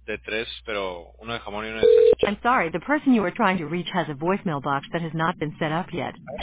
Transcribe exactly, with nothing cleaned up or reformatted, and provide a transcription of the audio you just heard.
de tres, pero uno de jamón y uno de salchicha. I'm sorry, the person you are trying to reach has a voicemail box that has not been set up yet.